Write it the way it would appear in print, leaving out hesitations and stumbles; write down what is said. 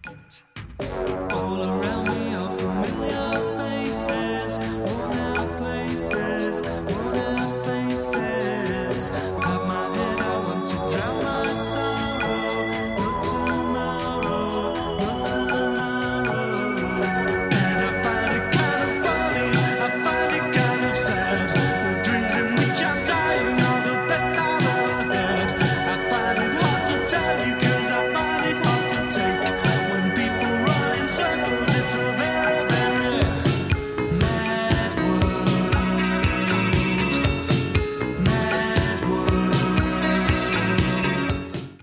All around me are familiar faces, worn out places, worn out faces. Cut my head, I want to drown my sorrow. No tomorrow, no tomorrow. And I find it kind of funny, I find it kind of sad. The dreams in which I'm dying are the best I've ever had. I find it hard to tell you 'cause I find it hard to take. When people run in circles, it's a